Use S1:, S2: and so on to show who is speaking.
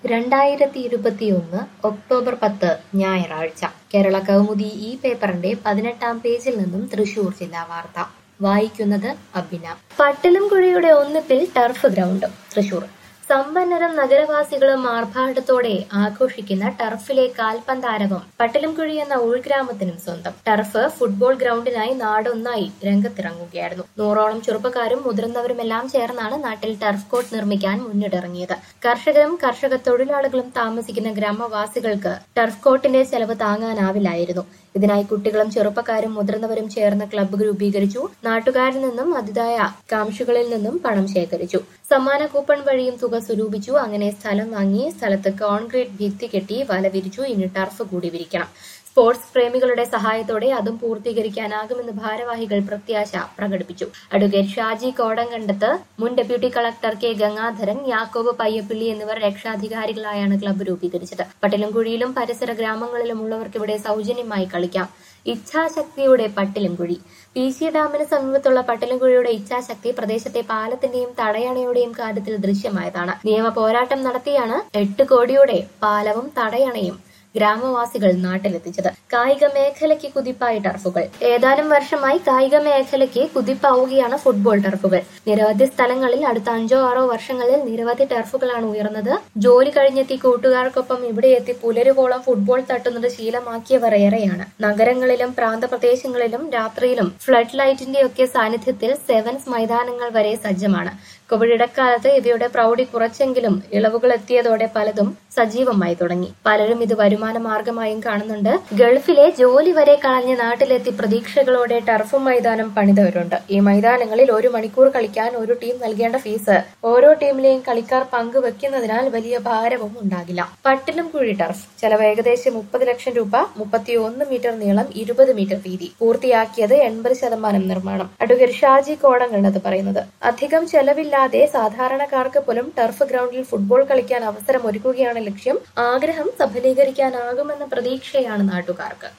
S1: 2021 October 10 ഞായറാഴ്ച കേരള കൗമുദി ഈ പേപ്പറിന്റെ 18-ാം പേജിൽ നിന്നും തൃശൂർ ജില്ലാ വാർത്ത വായിക്കുന്നത് അബിന. പട്ടലംകുഴിയുടെ ഒന്നിപ്പിൽ ടർഫ് ഗ്രൗണ്ട്. തൃശൂർ സമ്പന്നരും നഗരവാസികളും ആർഭാടത്തോടെ ആഘോഷിക്കുന്ന ടർഫിലെ കാൽപന്താരവം പട്ടലംകുഴി എന്ന ഉൾഗ്രാമത്തിനും സ്വന്തം. Turf football ഗ്രൗണ്ടിനായി നാടൊന്നായി രംഗത്തിറങ്ങുകയായിരുന്നു. 100ഓളം ചെറുപ്പക്കാരും മുതിർന്നവരുമെല്ലാം ചേർന്നാണ് നാട്ടിൽ ടർഫ് കോർട്ട് നിർമ്മിക്കാൻ മുന്നിട്ടിറങ്ങിയത്. കർഷകരും കർഷക തൊഴിലാളികളും താമസിക്കുന്ന ഗ്രാമവാസികൾക്ക് ടർഫ് കോർട്ടിന്റെ ചെലവ് താങ്ങാനാവില്ലായിരുന്നു. ഇതിനായി കുട്ടികളും ചെറുപ്പക്കാരും മുതിർന്നവരും ചേർന്ന് ക്ലബ്ബ് രൂപീകരിച്ചു. നാട്ടുകാരിൽ നിന്നും അതിതായ കാംക്ഷികളിൽ നിന്നും പണം ശേഖരിച്ചു. സമ്മാന കൂപ്പൺ വഴിയും തുക സ്വരൂപിച്ചു. അങ്ങനെ സ്ഥലം വാങ്ങി സ്ഥലത്ത് കോൺക്രീറ്റ് ഭിത്തി കെട്ടി വല വിരിച്ചു. ഇനി ടർഫ് കൂടി വിരിക്കണം. സ്പോർട്സ് പ്രേമികളുടെ സഹായത്തോടെ അതും പൂർത്തീകരിക്കാനാകുമെന്ന് ഭാരവാഹികൾ പ്രത്യാശ പ്രകടിപ്പിച്ചു. അഡ്വക്കേറ്റ് ഷാജി കോടങ്കണ്ടത്ത്, മുൻ ഡെപ്യൂട്ടി കളക്ടർ കെ ഗംഗാധരൻ, യാക്കോബ് പയ്യപ്പിള്ളി എന്നിവർ രക്ഷാധികാരികളായാണ് ക്ലബ്ബ് രൂപീകരിച്ചത്. പട്ടലംകുഴിയിലും പരിസര ഗ്രാമങ്ങളിലും ഉള്ളവർക്ക് ഇവിടെ സൗജന്യമായി കളിക്കാം. ഇച്ഛാശക്തിയുടെ പട്ടലംകുഴി. PC ഡാമിന് സമീപത്തുള്ള പട്ടലംകുഴിയുടെ ഇച്ഛാശക്തി പ്രദേശത്തെ പാലത്തിന്റെയും തടയണയുടെയും കാര്യത്തിൽ ദൃശ്യമായതാണ്. നിയമ പോരാട്ടം നടത്തിയാണ് 8 കോടിയുടെ പാലവും തടയണയും ഗ്രാമവാസികൾ നാട്ടിലെത്തിച്ചത്. കായിക മേഖലയ്ക്ക് കുതിപ്പായി ടർഫുകൾ. ഏതാനും വർഷമായി കായിക മേഖലയ്ക്ക് കുതിപ്പാവുകയാണ് ഫുട്ബോൾ ടർഫുകൾ. നിരവധി സ്ഥലങ്ങളിൽ അടുത്ത 5-6 വർഷങ്ങളിൽ നിരവധി ടർഫുകളാണ് ഉയർന്നത്. ജോലി കഴിഞ്ഞെത്തി കൂട്ടുകാർക്കൊപ്പം ഇവിടെ എത്തി പുലരുവോളം ഫുട്ബോൾ തട്ടുന്നത് ശീലമാക്കിയവർ ഏറെയാണ്. നഗരങ്ങളിലും പ്രാന്തപ്രദേശങ്ങളിലും രാത്രിയിലും ഫ്ലഡ് ലൈറ്റിന്റെയൊക്കെ സാന്നിധ്യത്തിൽ സെവൻസ് മൈതാനങ്ങൾ വരെ സജ്ജമാണ്. കോവിഡ് ഇടക്കാലത്ത് ഇവയുടെ പ്രൗഢി കുറച്ചെങ്കിലും ഇളവുകൾ എത്തിയതോടെ പലതും സജീവമായി തുടങ്ങി. പലരും ഇത് വരുമാന മാർഗമായും കാണുന്നുണ്ട്. ഗൾഫിലെ ജോലി വരെ കളഞ്ഞ് നാട്ടിലെത്തി പ്രതീക്ഷകളോടെ ടർഫ് മൈതാനം പണിതവരുണ്ട്. ഈ മൈതാനങ്ങളിൽ 1 മണിക്കൂർ കളിക്കാൻ ഒരു ടീം നൽകേണ്ട ഫീസ് ഓരോ ടീമിലെയും കളിക്കാർ പങ്കുവെക്കുന്നതിനാൽ വലിയ ഭാരവും ഉണ്ടാകില്ല. പട്ടലംകുഴി ടർഫ് ചെലവ് ഏകദേശം 30 ലക്ഷം രൂപ. 31 മീറ്റർ നീളം, 20 മീറ്റർ വീതി. പൂർത്തിയാക്കിയത് 80% നിർമ്മാണം. അഡ്വക്കേറ്റ് ഷാജി കോടങ്കണ്ടത്ത് പറയുന്നത്, അധികം ചെലവില്ലാതെ സാധാരണക്കാർക്ക് പോലും ടർഫ് ഗ്രൗണ്ടിൽ ഫുട്ബോൾ കളിക്കാൻ അവസരം ഒരുക്കുകയാണ് ലക്ഷ്യം. ആഗ്രഹം സഫലീകരിക്കാനാകുമെന്ന പ്രതീക്ഷയാണ് നാട്ടുകാർക്ക്.